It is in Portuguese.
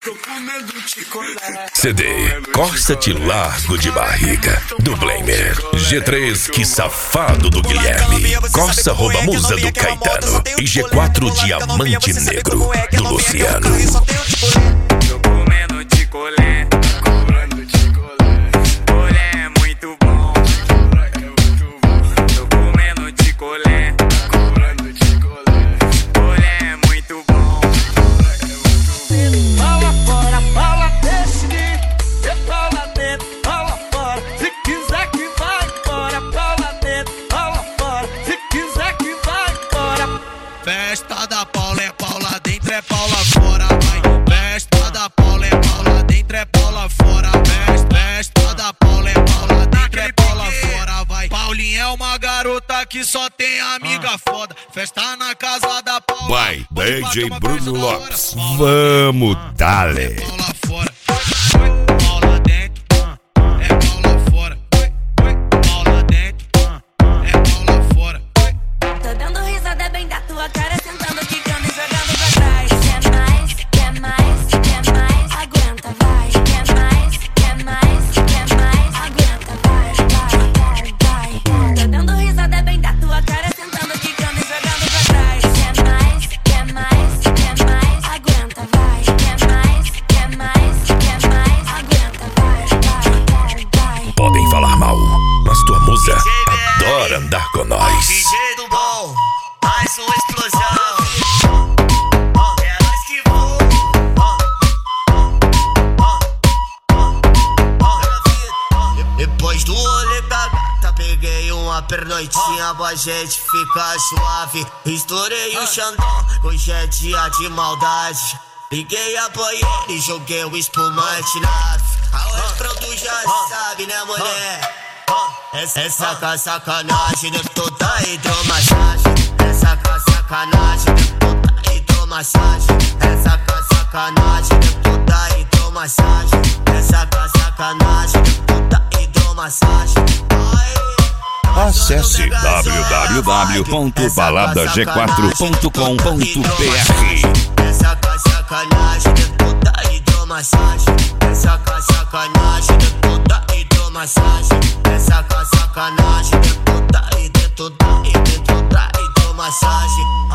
CD Costa-te Largo de Barriga, do Blamer. G3, que safado, do Guilherme. Corsa rouba musa, do Caetano. E G4, Diamante Negro, do Luciano. Tô comendo ticolé, colé é muito bom. Tô comendo ticolé, colé é muito bom. Pala fora, pala deixe-me, pala dentro, pala fora. Se quiser que vai embora, pala dentro, pala fora. Se quiser que vai embora. Festa da Paula é Paula dentro, é Paula fora, vai. Festa da Paula é Paula dentro, é Paula fora. Festa da Paula é Paula dentro, é Paula fora, vai. Paulinha é uma garota que só tem amiga foda. Festa na casa da Paula. Vai, DJ Bruno Lopes. Vamos, dale. Paula fora. Paula dentro, é Paula fora. Paula dentro, é Paula fora. Tô dando risada bem da tua cara, sentando, quicando e jogando pra trás. Quer mais, quer mais, quer mais, aguenta, vai. Quer mais, quer mais, quer mais, aguenta, vai, vai, vai, vai. Tô dando risada bem da tua cara, sentando, quicando e jogando pra trás. Quer mais, quer mais, quer mais, aguenta, vai. Quer mais, quer mais, quer mais, aguenta, vai, vai, vai, vai. Podem falar mal, mas tua musa adora andar com nós. DJ do bom, mais uma explosão. É nós que voa. Depois do rolê da gata, peguei uma pernoitinha pra gente ficar suave. Estourei o Xandão, hoje é dia de maldade. Liguei a banheira e joguei o espumante na a Pronto já sabe, né, mulher? Essa com a sacanagem de toda hidromassagem. Essa com a sacanagem de toda hidromassagem. Essa com a sacanagem de toda hidromassagem. Essa com a sacanagem de toda hidromassagem. Acesse www.baladag4.com.br. Essa com a sacanagem de toda hidromassagem. Essa com a sacanagem de toda hidromassagem. Essa com a sacanagem de toda hidromassagem.